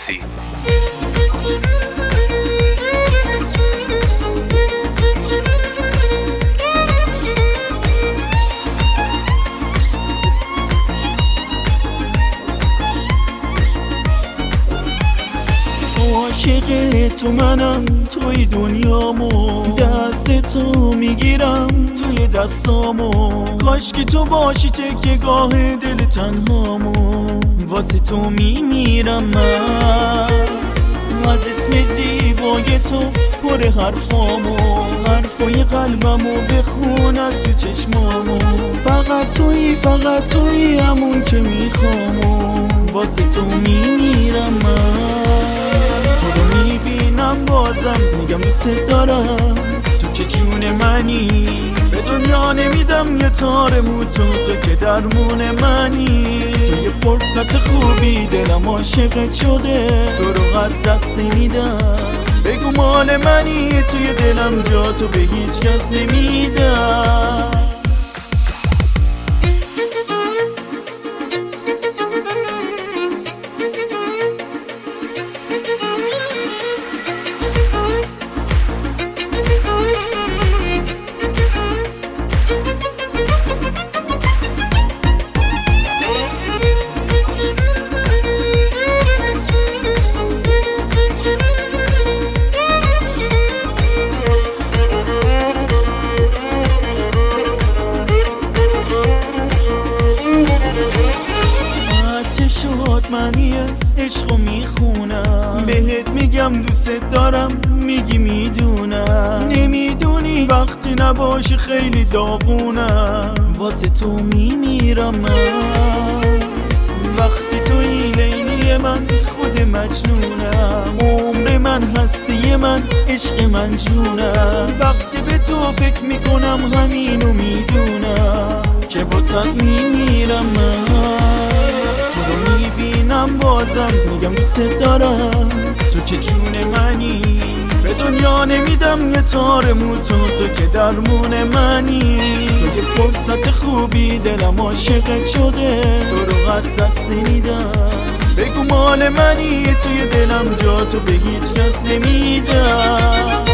عباسی. عاشق تو منم، توی دنیامو دست تو میگیرم توی دستامو. کاش که تو باشی تکیه‌گاه دل تنهامو. واسه تو میمیرم من، از اسم زیبای تو پر حرفامو. حرفای قلبمو بخون از تو چشمامو. فقط توی همون که میخوامو. واسه تو میمیرم من، تو رو میبینم بازم میگم دوست دارم. تو که جون منی، به دنیا نمیدم یه تار مو تو که درمون منی. تو یه فرصت خوبی دلم عاشقت شده، تو رو از دست نمیدم. بگو مال منی، توی دلم جا تو به هیچ کس نمیدم. منیه عشقو میخونم، بهت میگم دوست دارم، میگی میدونم. نمیدونی وقتی نباشی خیلی داغونم. واسه تو میمیرم من، وقتی توی لیلی من خود مجنونم. عمر من هستی من، عشق من جونم. وقتی به تو فکر میکنم همینو میدونم که واسه میمیرم من. تو رو میبینم بازم میگم دوست دارم. تو که جون منی، به دنیا نمیدم یه تار مو تو که درمون منی. تو یه فرصت خوبی دلم عاشقت شده، تو رو از دست نمیدم. بگو مال منی، توی دلم جا تو به هیچ کس نمیدم.